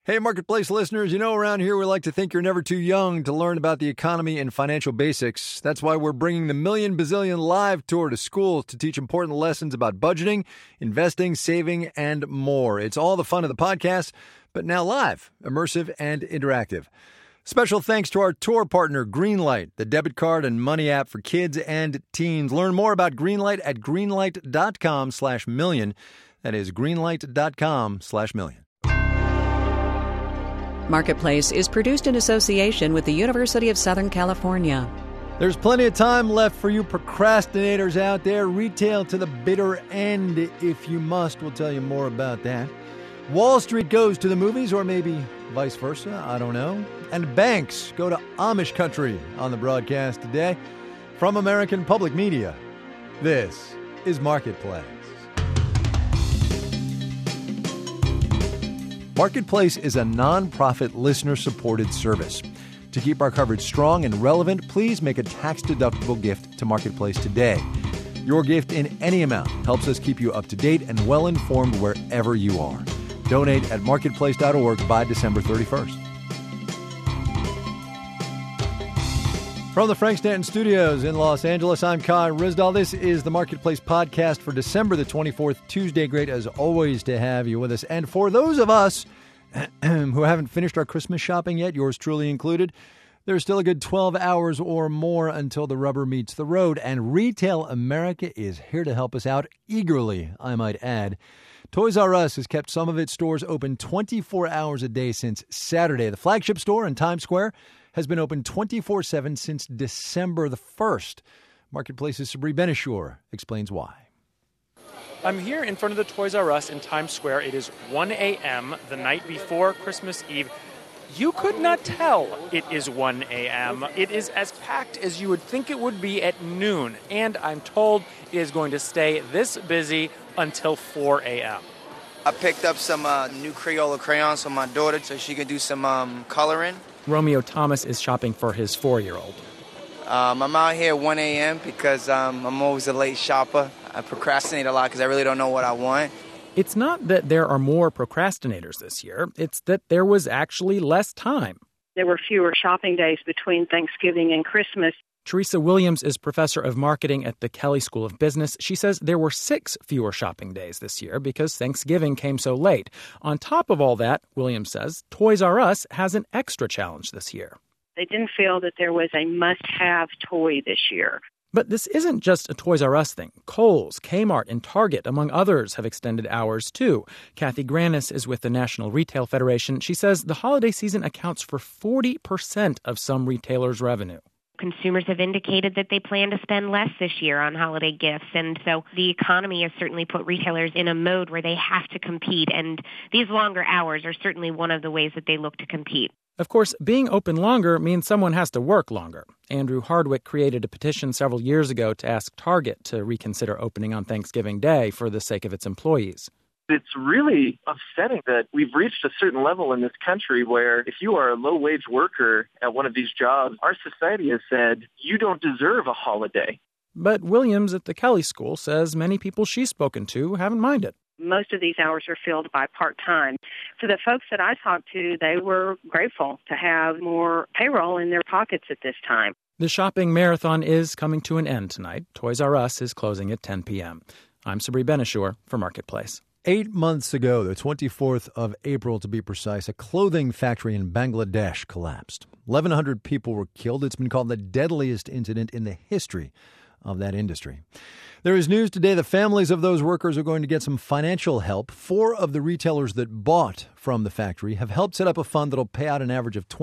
Hey, Marketplace listeners, around here we like to think you're never too young to learn about the economy and financial basics. That's why we're bringing the Million Bazillion Live Tour to schools to teach important lessons about budgeting, investing, saving, and more. It's all the fun of the podcast, but now live, immersive, and interactive. Special thanks to our tour partner, Greenlight, the debit card and money app for kids and teens. Learn more about Greenlight at greenlight.com/million. That is greenlight.com/million. Marketplace is produced in association with the University of Southern California. There's plenty of time left for you procrastinators out there. Retail to the bitter end, if you must. We'll tell you more about that. Wall Street goes to the movies, or maybe vice versa. I don't know. And banks go to Amish country on the broadcast today. From American Public Media, this is Marketplace. Marketplace is a nonprofit listener-supported service. To keep our coverage strong and relevant, please make a tax-deductible gift to Marketplace today. Your gift in any amount helps us keep you up to date and well-informed wherever you are. Donate at marketplace.org by December 31st. From the Frank Stanton Studios in Los Angeles, I'm Kai Ryssdal. This is the Marketplace podcast for December the 24th, Tuesday. Great, as always, to have you with us. And for those of us who haven't finished our Christmas shopping yet, yours truly included, there's still a good 12 hours or more until the rubber meets the road. And Retail America is here to help us out, eagerly, I might add. Toys R Us has kept some of its stores open 24 hours a day since Saturday. The flagship store in Times Square has been open 24/7 since December the 1st. Marketplace's Sabri Benishur explains why. I'm here in front of the Toys R Us in Times Square. It is 1 a.m., the night before Christmas Eve. You could not tell it is 1 a.m. It is as packed as you would think it would be at noon. And I'm told it is going to stay this busy until 4 a.m. I picked up some new Crayola crayons for my daughter so she can do some coloring. Romeo Thomas is shopping for his 4-year-old. I'm out here at 1 a.m. because I'm always a late shopper. I procrastinate a lot because I really don't know what I want. It's not that there are more procrastinators this year. It's that there was actually less time. There were fewer shopping days between Thanksgiving and Christmas. Teresa Williams is professor of marketing at the Kelley School of Business. She says there were 6 fewer shopping days this year because Thanksgiving came so late. On top of all that, Williams says, Toys R Us has an extra challenge this year. They didn't feel that there was a must-have toy this year. But this isn't just a Toys R Us thing. Kohl's, Kmart, and Target, among others, have extended hours, too. Kathy Granis is with the National Retail Federation. She says the holiday season accounts for 40% of some retailers' revenue. Consumers have indicated that they plan to spend less this year on holiday gifts, and so the economy has certainly put retailers in a mode where they have to compete, and these longer hours are certainly one of the ways that they look to compete. Of course, being open longer means someone has to work longer. Andrew Hardwick created a petition several years ago to ask Target to reconsider opening on Thanksgiving Day for the sake of its employees. It's really upsetting that we've reached a certain level in this country where if you are a low-wage worker at one of these jobs, our society has said, you don't deserve a holiday. But Williams at the Kelley School says many people she's spoken to haven't minded. Most of these hours are filled by part-time. For the folks that I talked to, they were grateful to have more payroll in their pockets at this time. The shopping marathon is coming to an end tonight. Toys R Us is closing at 10 p.m. I'm Sabri Benishur for Marketplace. 8 months ago, the 24th of April to be precise, a clothing factory in Bangladesh collapsed. 1,100 people were killed. It's been called the deadliest incident in the history of that industry. There is news today the families of those workers are going to get some financial help. 4 of the retailers that bought from the factory have helped set up a fund that'll pay out an average of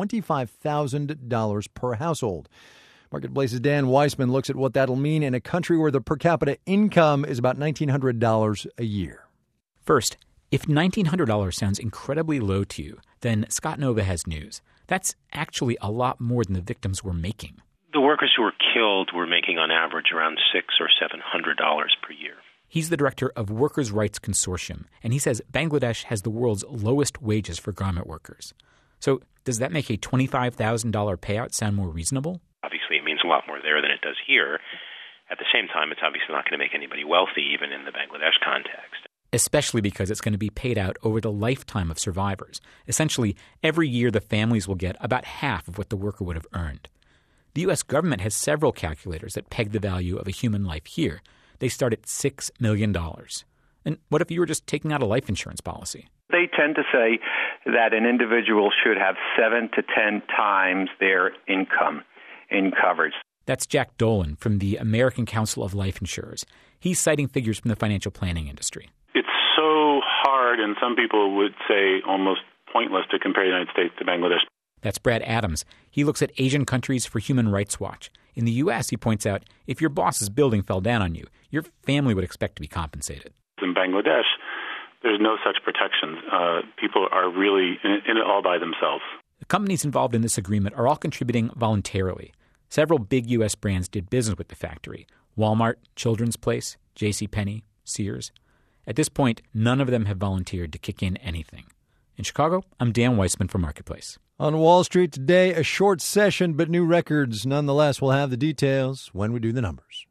$25,000 per household. Marketplace's Dan Weissman looks at what that'll mean in a country where the per capita income is about $1,900 a year. First, if $1,900 sounds incredibly low to you, then Scott Nova has news. That's actually a lot more than the victims were making. The workers who were killed were making on average around $600 or $700 per year. He's the director of Workers' Rights Consortium, and he says Bangladesh has the world's lowest wages for garment workers. So does that make a $25,000 payout sound more reasonable? Obviously, it means a lot more there than it does here. At the same time, it's obviously not going to make anybody wealthy, even in the Bangladesh context. especially because it's going to be paid out over the lifetime of survivors. Essentially, every year the families will get about half of what the worker would have earned. The U.S. government has several calculators that peg the value of a human life here. They start at $6 million. And what if you were just taking out a life insurance policy? They tend to say that an individual should have 7 to 10 times their income in coverage. That's Jack Dolan from the American Council of Life Insurers. He's citing figures from the financial planning industry. It's so hard, and some people would say almost pointless, to compare the United States to Bangladesh. That's Brad Adams. He looks at Asian countries for Human Rights Watch. In the U.S., he points out, if your boss's building fell down on you, your family would expect to be compensated. In Bangladesh, there's no such protections. People are really in it all by themselves. The companies involved in this agreement are all contributing voluntarily. Several big U.S. brands did business with the factory: Walmart, Children's Place, JCPenney, Sears. At this point, none of them have volunteered to kick in anything. In Chicago, I'm Dan Weissman for Marketplace. On Wall Street today, a short session, but new records. Nonetheless, we'll have the details when we do the numbers.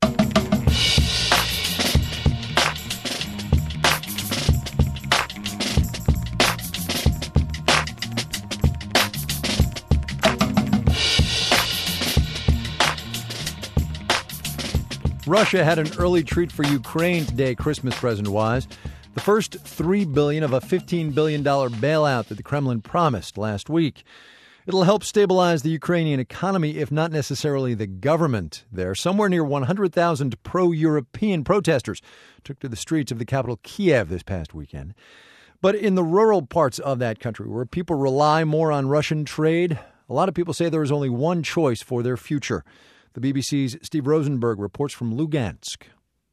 Russia had an early treat for Ukraine today, Christmas present-wise. The first $3 billion of a $15 billion bailout that the Kremlin promised last week. It'll help stabilize the Ukrainian economy, if not necessarily the government there. Somewhere near 100,000 pro-European protesters took to the streets of the capital, Kiev, this past weekend. But in the rural parts of that country, where people rely more on Russian trade, a lot of people say there is only one choice for their future. The BBC's Steve Rosenberg reports from Lugansk.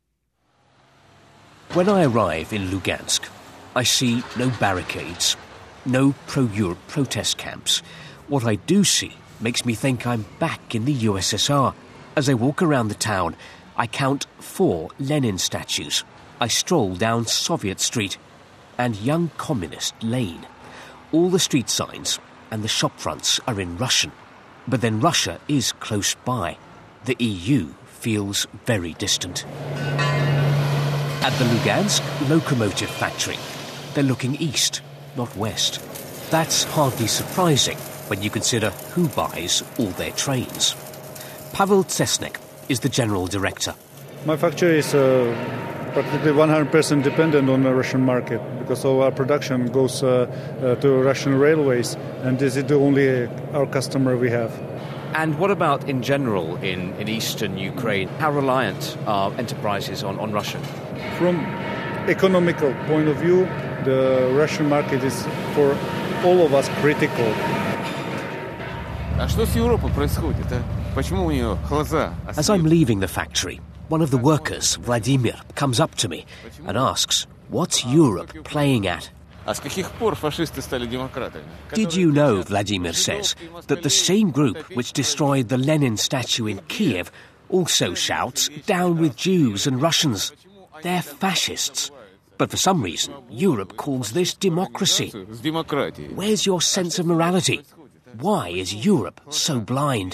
When I arrive in Lugansk, I see no barricades, no pro-Europe protest camps. What I do see makes me think I'm back in the USSR. As I walk around the town, I count 4 Lenin statues. I stroll down Soviet Street and Young Communist Lane. All the street signs and the shop fronts are in Russian. But then Russia is close by. The EU feels very distant. At the Lugansk locomotive factory, they're looking east, not west. That's hardly surprising when you consider who buys all their trains. Pavel Tsesnik is the general director. My factory is practically 100% dependent on the Russian market because all our production goes to Russian railways, and this is the only our customer we have. And what about in general in eastern Ukraine? How reliant are enterprises on Russia? From economical point of view, the Russian market is for all of us critical. As I'm leaving the factory, one of the workers, Vladimir, comes up to me and asks, "What's Europe playing at?" Did you know, Vladimir says, that the same group which destroyed the Lenin statue in Kiev also shouts, "Down with Jews and Russians"? They're fascists. But for some reason, Europe calls this democracy. Where's your sense of morality? Why is Europe so blind?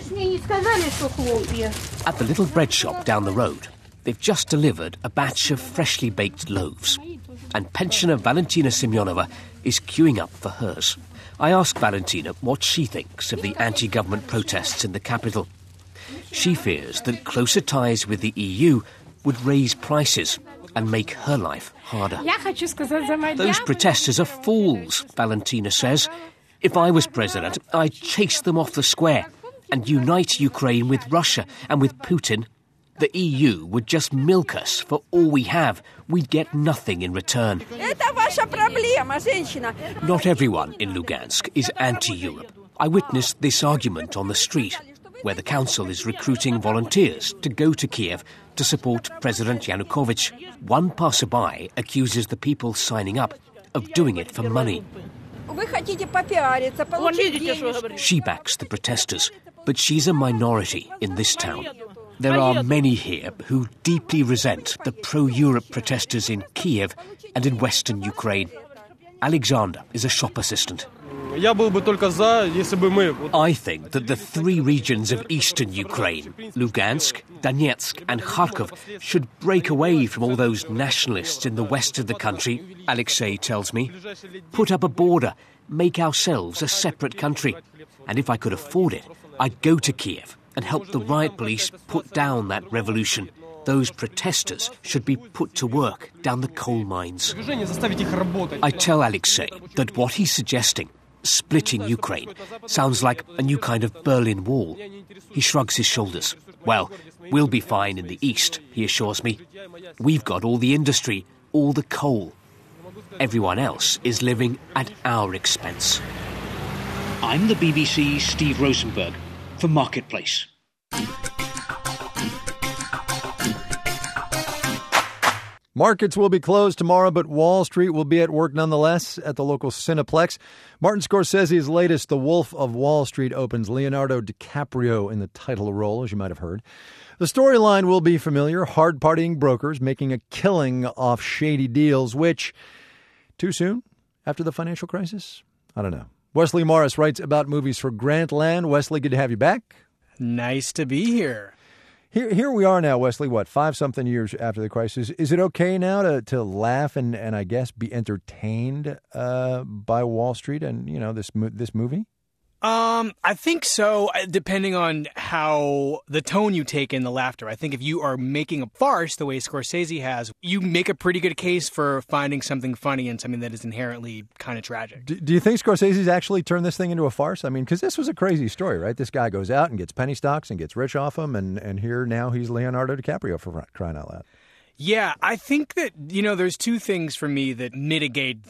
At the little bread shop down the road, they've just delivered a batch of freshly baked loaves. And pensioner Valentina Semyonova is queuing up for hers. I ask Valentina what she thinks of the anti-government protests in the capital. She fears that closer ties with the EU would raise prices and make her life harder. Those protesters are fools, Valentina says. If I was president, I'd chase them off the square and unite Ukraine with Russia and with Putin. The EU would just milk us for all we have. We'd get nothing in return. Not everyone in Lugansk is anti-Europe. I witnessed this argument on the street, where the council is recruiting volunteers to go to Kiev to support President Yanukovych. One passerby accuses the people signing up of doing it for money. She backs the protesters, but she's a minority in this town. There are many here who deeply resent the pro-Europe protesters in Kiev and in western Ukraine. Alexander is a shop assistant. I think that the three regions of eastern Ukraine, Lugansk, Donetsk and Kharkov, should break away from all those nationalists in the west of the country, Alexei tells me. Put up a border, make ourselves a separate country. And if I could afford it, I'd go to Kiev and help the riot police put down that revolution. Those protesters should be put to work down the coal mines. I tell Alexei that what he's suggesting, splitting Ukraine, sounds like a new kind of Berlin Wall. He shrugs his shoulders. Well, we'll be fine in the east, he assures me. We've got all the industry, all the coal. Everyone else is living at our expense. I'm the BBC's Steve Rosenberg for Marketplace. Markets will be closed tomorrow, but Wall Street will be at work nonetheless at the local Cineplex. Martin Scorsese's latest, The Wolf of Wall Street, opens Leonardo DiCaprio in the title role, as you might have heard. The storyline will be familiar, hard-partying brokers making a killing off shady deals, which, too soon after the financial crisis? I don't know. Wesley Morris writes about movies for Grantland. Wesley, good to have you back. Nice to be here. Here we are now, Wesley, what, 5-something years after the crisis. Is it okay now to laugh and I guess be entertained by Wall Street and, you know, this movie? I think so, depending on how the tone you take in the laughter. I think if you are making a farce the way Scorsese has, you make a pretty good case for finding something funny in something that is inherently kind of tragic. Do you think Scorsese's actually turned this thing into a farce? I mean, because this was a crazy story, right? This guy goes out and gets penny stocks and gets rich off them, and here now he's Leonardo DiCaprio, for crying out loud. Yeah, I think that, you know, there's two things for me that mitigate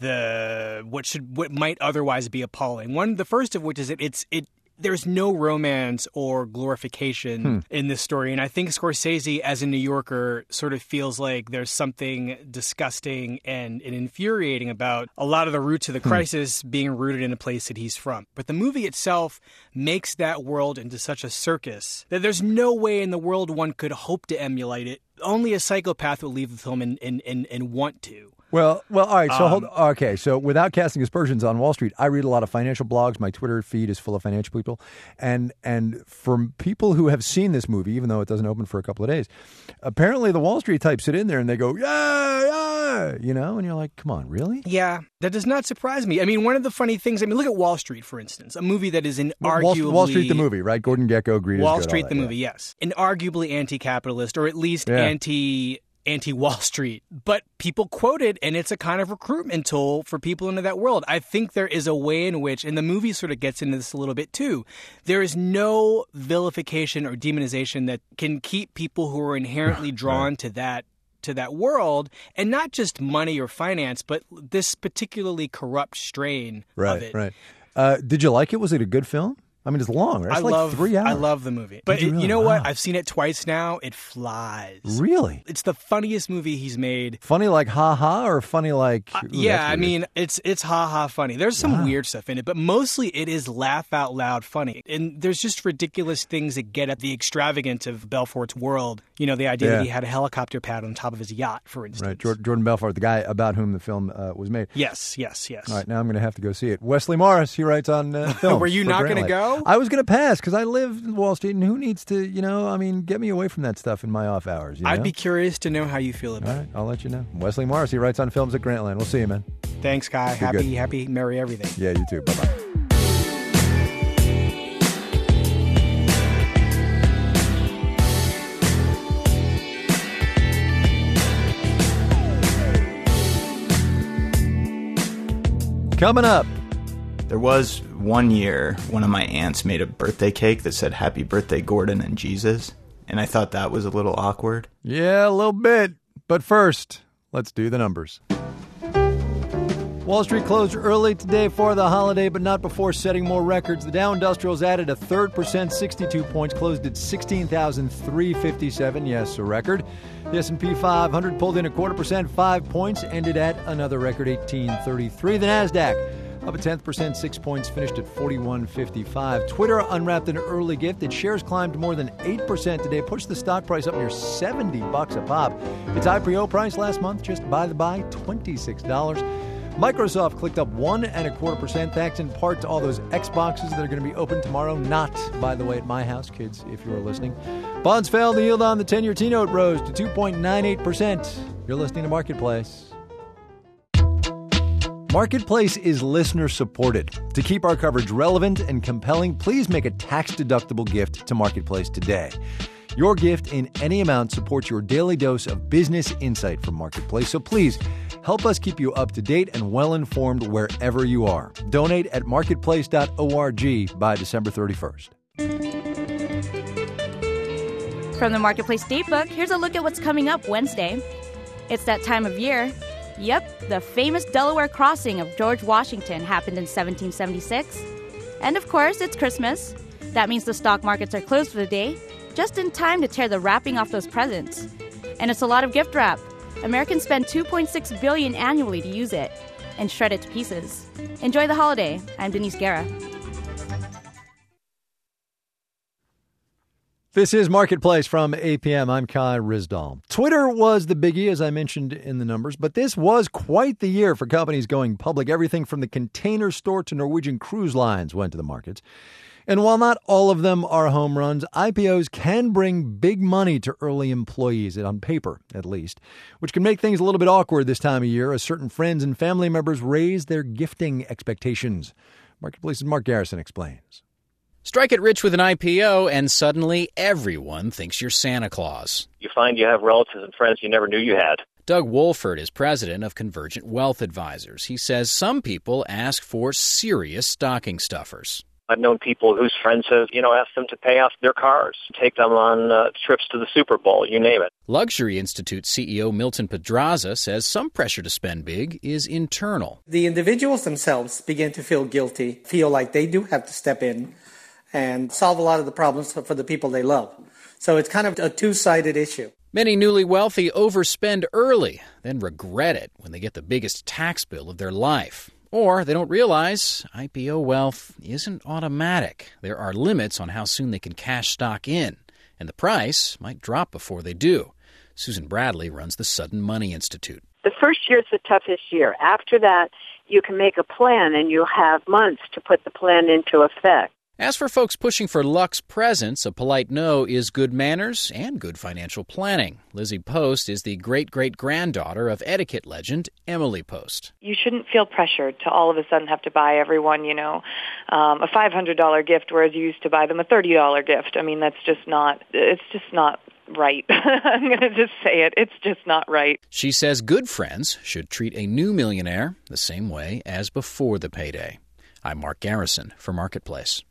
what might otherwise be appalling. One, the first of which is there's no romance or glorification in this story. And I think Scorsese, as a New Yorker, sort of feels like there's something disgusting and infuriating about a lot of the roots of the crisis being rooted in a place that he's from. But the movie itself makes that world into such a circus that there's no way in the world one could hope to emulate it. Only a psychopath would leave the film and want to. Well, all right. So okay. So without casting aspersions on Wall Street, I read a lot of financial blogs. My Twitter feed is full of financial people, and from people who have seen this movie, even though it doesn't open for a couple of days, apparently the Wall Street types sit in there and they go, yeah, you know, and you're like, come on, really? Yeah, that does not surprise me. I mean, one of the funny things. I mean, look at Wall Street, for instance, a movie that is arguably Wall Street the movie, right? Gordon Gekko, Greed Wall is Good, Street all the that, movie, yes, an arguably anti-capitalist or at least anti-Wall Street, but people quote it, and it's a kind of recruitment tool for people into that world. I think there is a way in which, and the movie sort of gets into this a little bit too, there is no vilification or demonization that can keep people who are inherently drawn to that world, and not just money or finance, but this particularly corrupt strain of it. Right. Did you like it? Was it a good film? I mean, it's long, right? It's like 3 hours. I love the movie. But you know what? I've seen it twice now. It flies. Really? It's the funniest movie he's made. Funny like ha-ha or funny like... yeah, I mean, it's ha-ha funny. There's some weird stuff in it, but mostly it is laugh-out-loud funny. And there's just ridiculous things that get at the extravagance of Belfort's world. You know, the idea that he had a helicopter pad on top of his yacht, for instance. Right, Jordan Belfort, the guy about whom the film was made. Yes. All right, now I'm going to have to go see it. Wesley Morris, he writes on film. Were you not going to go? I was going to pass because I live in Wall Street, and who needs to, you know, I mean, get me away from that stuff in my off hours. You know? I'd be curious to know how you feel about it. All right, I'll let you know. Wesley Morris, he writes on films at Grantland. We'll see you, man. Thanks, Kai. Happy, merry everything. Yeah, you too. Bye-bye. Coming up. There was one year one of my aunts made a birthday cake that said Happy Birthday Gordon and Jesus, and I thought that was a little awkward. Yeah, a little bit. But first, let's do the numbers. Wall Street closed early today for the holiday, but not before setting more records. The Dow Industrials added a third percent, 62 points, closed at 16,357. Yes, a record. The S&P 500 pulled in 0.25%, 5 points, ended at another record, 1833. The NASDAQ up a 10%, 6 points, finished at 4155. Twitter unwrapped an early gift. Its shares climbed more than 8% today, pushed the stock price up near $70 a pop. Its IPO price last month, just by the by, $26. Microsoft clicked up 1.25%, thanks in part to all those Xboxes that are going to be open tomorrow. Not, by the way, at my house, kids, if you are listening. Bonds fell. The yield on the 10-year T-note rose to 2.98%. You're listening to Marketplace. Marketplace is listener-supported. To keep our coverage relevant and compelling, please make a tax-deductible gift to Marketplace today. Your gift in any amount supports your daily dose of business insight from Marketplace, so please help us keep you up to date and well-informed wherever you are. Donate at marketplace.org by December 31st. From the Marketplace Datebook, here's a look at what's coming up Wednesday. It's that time of year. Yep, the famous Delaware crossing of George Washington happened in 1776. And of course, it's Christmas. That means the stock markets are closed for the day, just in time to tear the wrapping off those presents. And it's a lot of gift wrap. Americans spend $2.6 billion annually to use it and shred it to pieces. Enjoy the holiday. I'm Denise Guerra. This is Marketplace from APM. I'm Kai Ryssdal. Twitter was the biggie, as I mentioned in the numbers, but this was quite the year for companies going public. Everything from the Container Store to Norwegian Cruise Lines went to the markets. And while not all of them are home runs, IPOs can bring big money to early employees, on paper at least, which can make things a little bit awkward this time of year as certain friends and family members raise their gifting expectations. Marketplace's Mark Garrison explains. Strike it rich with an IPO, and suddenly everyone thinks you're Santa Claus. You find you have relatives and friends you never knew you had. Doug Wolford is president of Convergent Wealth Advisors. He says some people ask for serious stocking stuffers. I've known people whose friends have, asked them to pay off their cars, take them on trips to the Super Bowl, you name it. Luxury Institute CEO Milton Pedraza says some pressure to spend big is internal. The individuals themselves begin to feel guilty, feel like they do have to step in and solve a lot of the problems for the people they love. So it's kind of a two-sided issue. Many newly wealthy overspend early, then regret it when they get the biggest tax bill of their life. Or they don't realize IPO wealth isn't automatic. There are limits on how soon they can cash stock in, and the price might drop before they do. Susan Bradley runs the Sudden Money Institute. The first year is the toughest year. After that, you can make a plan, and you'll have months to put the plan into effect. As for folks pushing for luxe presents, a polite no is good manners and good financial planning. Lizzie Post is the great-great-granddaughter of etiquette legend Emily Post. You shouldn't feel pressured to all of a sudden have to buy everyone, a $500 gift, whereas you used to buy them a $30 gift. I mean, it's just not right. I'm going to just say it. It's just not right. She says good friends should treat a new millionaire the same way as before the payday. I'm Mark Garrison for Marketplace.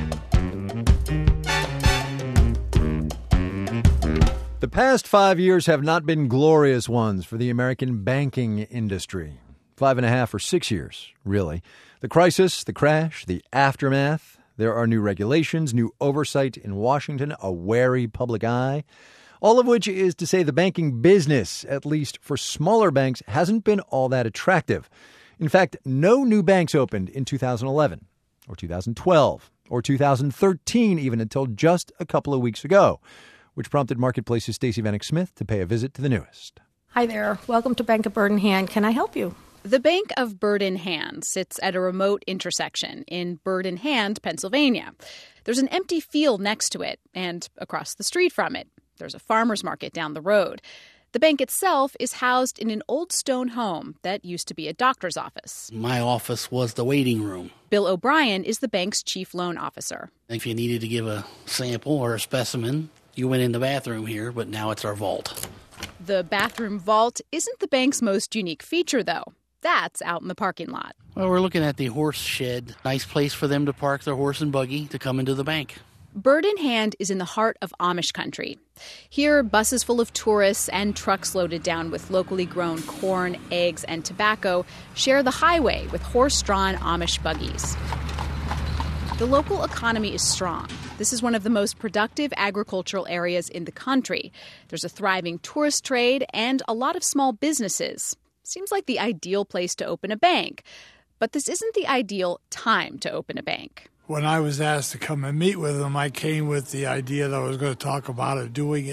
The past 5 years have not been glorious ones for the American banking industry. 5.5 or 6 years, really. The crisis, the crash, the aftermath. There are new regulations, new oversight in Washington, a wary public eye. All of which is to say the banking business, at least for smaller banks, hasn't been all that attractive. In fact, no new banks opened in 2011 or 2012 or 2013 even until just a couple of weeks ago, which prompted Marketplace's Stacey Vanek Smith to pay a visit to the newest. Hi there. Welcome to Bank of Bird in Hand. Can I help you? The Bank of Bird in Hand sits at a remote intersection in Bird in Hand, Pennsylvania. There's an empty field next to it, and across the street from it, there's a farmer's market down the road. The bank itself is housed in an old stone home that used to be a doctor's office. My office was the waiting room. Bill O'Brien is the bank's chief loan officer. If you needed to give a sample or a specimen, you went in the bathroom here, but now it's our vault. The bathroom vault isn't the bank's most unique feature, though. That's out in the parking lot. Well, we're looking at the horse shed. Nice place for them to park their horse and buggy to come into the bank. Bird in Hand is in the heart of Amish country. Here, buses full of tourists and trucks loaded down with locally grown corn, eggs, and tobacco share the highway with horse-drawn Amish buggies. The local economy is strong. This is one of the most productive agricultural areas in the country. There's a thriving tourist trade and a lot of small businesses. Seems like the ideal place to open a bank. But this isn't the ideal time to open a bank. When I was asked to come and meet with them, I came with the idea that I was going to talk about it, doing it.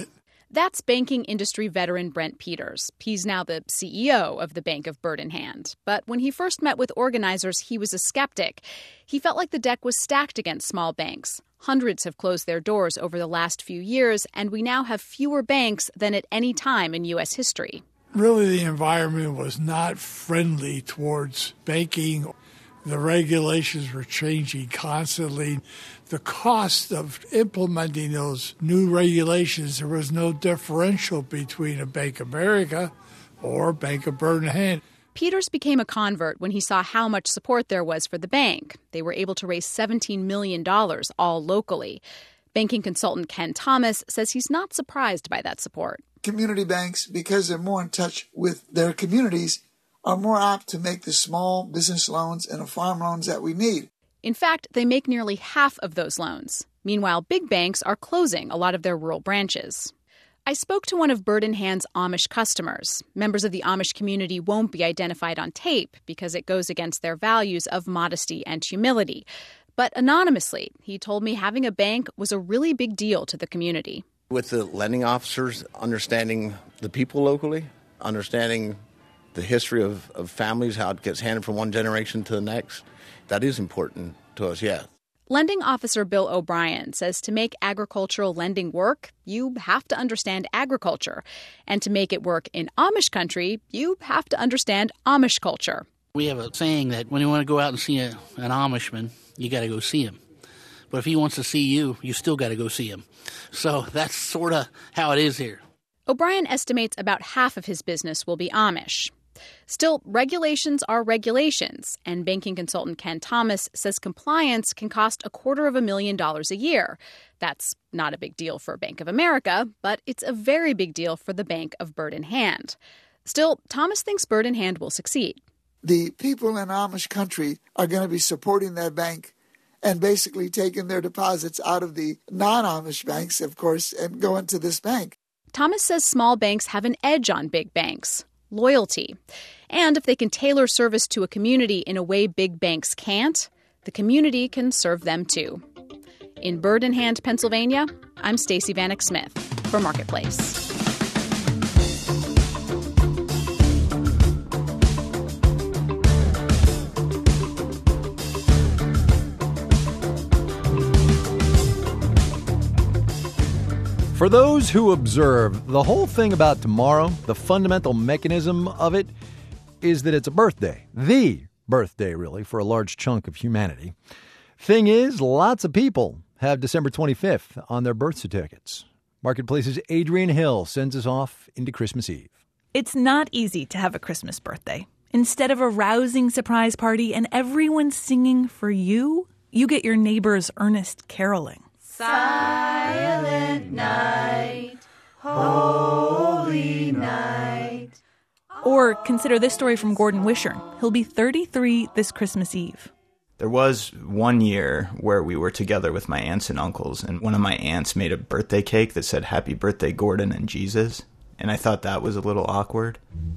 That's banking industry veteran Brent Peters. He's now the CEO of the Bank of Bird in Hand. But when he first met with organizers, he was a skeptic. He felt like the deck was stacked against small banks. Hundreds have closed their doors over the last few years, and we now have fewer banks than at any time in U.S. history. Really, the environment was not friendly towards banking. The regulations were changing constantly. The cost of implementing those new regulations, there was no differential between a Bank of America or Bank of Bird in Hand. Peters became a convert when he saw how much support there was for the bank. They were able to raise $17 million, all locally. Banking consultant Ken Thomas says he's not surprised by that support. Community banks, because they're more in touch with their communities, are more apt to make the small business loans and the farm loans that we need. In fact, they make nearly half of those loans. Meanwhile, big banks are closing a lot of their rural branches. I spoke to one of Bird in Hand's Amish customers. Members of the Amish community won't be identified on tape because it goes against their values of modesty and humility. But anonymously, he told me having a bank was a really big deal to the community. With the lending officers understanding the people locally, understanding the history of families, how it gets handed from one generation to the next, that is important to us, yeah. Lending officer Bill O'Brien says to make agricultural lending work, you have to understand agriculture. And to make it work in Amish country, you have to understand Amish culture. We have a saying that when you want to go out and see an Amishman, you got to go see him. But if he wants to see you, you still got to go see him. So that's sort of how it is here. O'Brien estimates about half of his business will be Amish. Still, regulations are regulations, and banking consultant Ken Thomas says compliance can cost $250,000 a year. That's not a big deal for Bank of America, but it's a very big deal for the Bank of Bird in Hand. Still, Thomas thinks Bird in Hand will succeed. The people in Amish country are going to be supporting that bank and basically taking their deposits out of the non-Amish banks, of course, and going to this bank. Thomas says small banks have an edge on big banks. Loyalty. And if they can tailor service to a community in a way big banks can't, the community can serve them too. In Bird in Hand, Pennsylvania, I'm Stacey Vanek Smith for Marketplace. For those who observe, the whole thing about tomorrow, the fundamental mechanism of it, is that it's a birthday. The birthday, really, for a large chunk of humanity. Thing is, lots of people have December 25th on their birth certificates. Marketplace's Adrian Hill sends us off into Christmas Eve. It's not easy to have a Christmas birthday. Instead of a rousing surprise party and everyone singing for you, you get your neighbor's earnest caroling. Silent night, holy night. Or consider this story from Gordon Wishern. He'll be 33 this Christmas Eve. There was one year where we were together with my aunts and uncles, and one of my aunts made a birthday cake that said, "Happy birthday, Gordon and Jesus." And I thought that was a little awkward.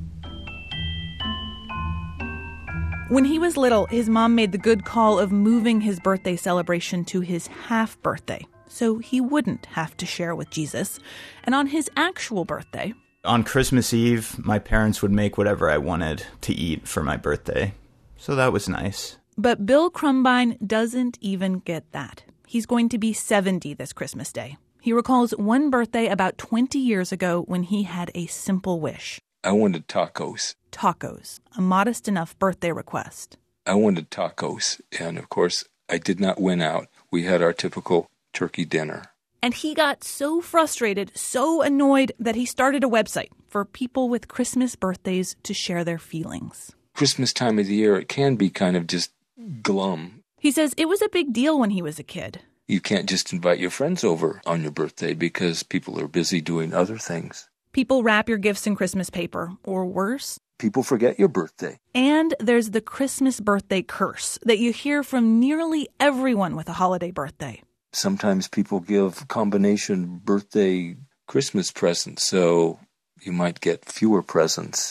When he was little, his mom made the good call of moving his birthday celebration to his half birthday, so he wouldn't have to share with Jesus. And on his actual birthday... On Christmas Eve, my parents would make whatever I wanted to eat for my birthday. So that was nice. But Bill Crumbine doesn't even get that. He's going to be 70 this Christmas Day. He recalls one birthday about 20 years ago when he had a simple wish. I wanted tacos. Tacos, a modest enough birthday request. I wanted tacos, and of course, I did not win out. We had our typical turkey dinner. And he got so frustrated, so annoyed, that he started a website for people with Christmas birthdays to share their feelings. Christmas time of the year, it can be kind of just glum. He says it was a big deal when he was a kid. You can't just invite your friends over on your birthday because people are busy doing other things. People wrap your gifts in Christmas paper, or worse. People forget your birthday. And there's the Christmas birthday curse that you hear from nearly everyone with a holiday birthday. Sometimes people give combination birthday Christmas presents, so you might get fewer presents.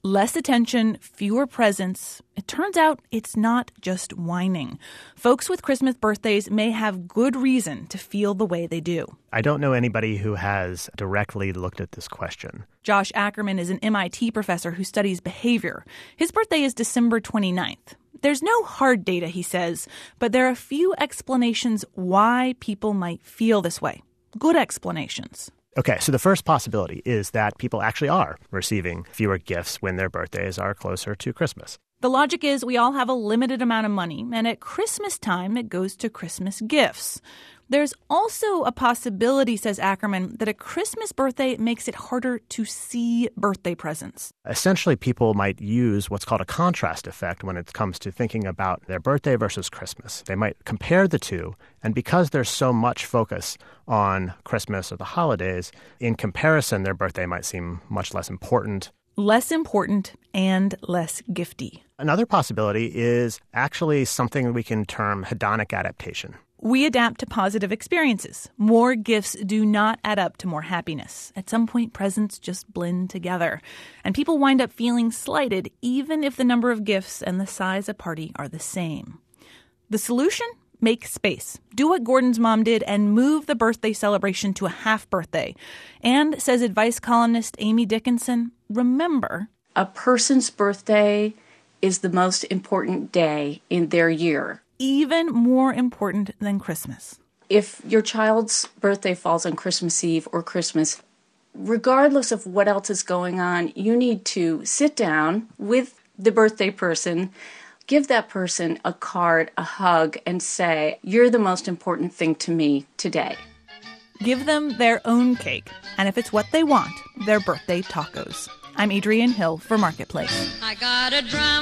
Less attention, fewer presents. It turns out it's not just whining. Folks with Christmas birthdays may have good reason to feel the way they do. I don't know anybody who has directly looked at this question. Josh Ackerman is an MIT professor who studies behavior. His birthday is December 29th. There's no hard data, he says, but there are a few explanations why people might feel this way. Good explanations. Okay, so the first possibility is that people actually are receiving fewer gifts when their birthdays are closer to Christmas. The logic is we all have a limited amount of money, and at Christmas time, it goes to Christmas gifts. There's also a possibility, says Ackerman, that a Christmas birthday makes it harder to see birthday presents. Essentially, people might use what's called a contrast effect when it comes to thinking about their birthday versus Christmas. They might compare the two, and because there's so much focus on Christmas or the holidays, in comparison, their birthday might seem much less important. Less important and less gifty. Another possibility is actually something we can term hedonic adaptation. We adapt to positive experiences. More gifts do not add up to more happiness. At some point, presents just blend together. And people wind up feeling slighted, even if the number of gifts and the size of party are the same. The solution? Make space. Do what Gordon's mom did and move the birthday celebration to a half birthday. And, says advice columnist Amy Dickinson, remember, a person's birthday is the most important day in their year. Even more important than Christmas. If your child's birthday falls on Christmas Eve or Christmas, regardless of what else is going on, you need to sit down with the birthday person, give that person a card, a hug, and say, you're the most important thing to me today. Give them their own cake, and if it's what they want, their birthday tacos. I'm Adrienne Hill for Marketplace. I got a drum,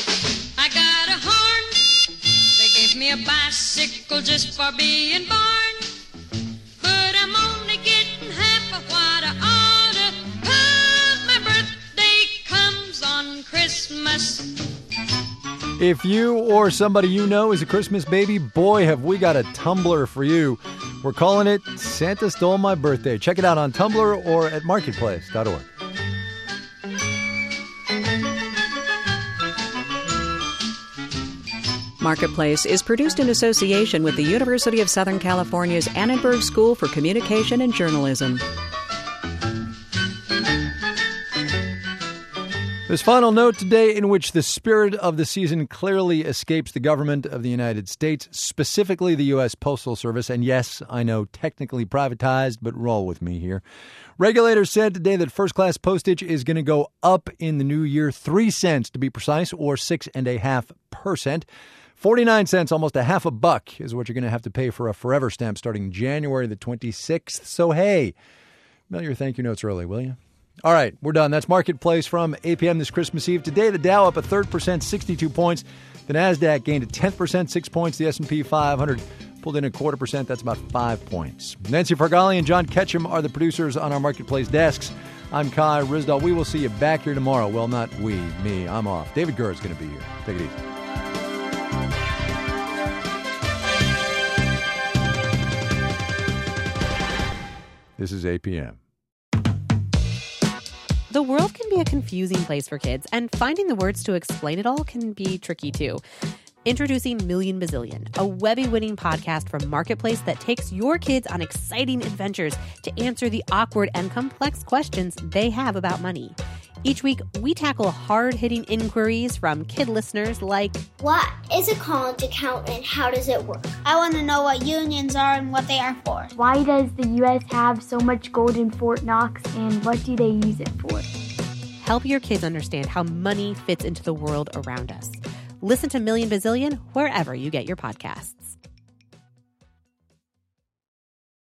I got a horn. They gave me a bicycle just for being born. But I'm only getting half of what I oughta, 'cause my birthday comes on Christmas. If you or somebody you know is a Christmas baby, boy, have we got a Tumblr for you. We're calling it Santa Stole My Birthday. Check it out on Tumblr or at marketplace.org. Marketplace is produced in association with the University of Southern California's Annenberg School for Communication and Journalism. This final note today in which the spirit of the season clearly escapes the government of the United States, specifically the U.S. Postal Service. And yes, I know technically privatized, but roll with me here. Regulators said today that first-class postage is going to go up in the new year, 3 cents to be precise, or 6.5%. 49 cents, almost a half a buck, is what you're going to have to pay for a Forever stamp starting January the 26th. So, hey, mail your thank you notes early, will you? All right, we're done. That's Marketplace from 8 p.m. this Christmas Eve. Today, the Dow up a third percent, 62 points. The NASDAQ gained a 10%, 6 points. The S&P 500 pulled in a 0.25%. That's about 5 points. Nancy Fargali and John Ketchum are the producers on our Marketplace desks. I'm Kai Ryssdal. We will see you back here tomorrow. Well, not we, me. I'm off. David Gurr is going to be here. Take it easy. This is 8 p.m. The world can be a confusing place for kids, and finding the words to explain it all can be tricky too. Introducing Million Bazillion, a Webby-winning podcast from Marketplace that takes your kids on exciting adventures to answer the awkward and complex questions they have about money. Each week, we tackle hard-hitting inquiries from kid listeners like, what is a college account and how does it work? I want to know what unions are and what they are for. Why does the U.S. have so much gold in Fort Knox and what do they use it for? Help your kids understand how money fits into the world around us. Listen to Million Bazillion wherever you get your podcasts.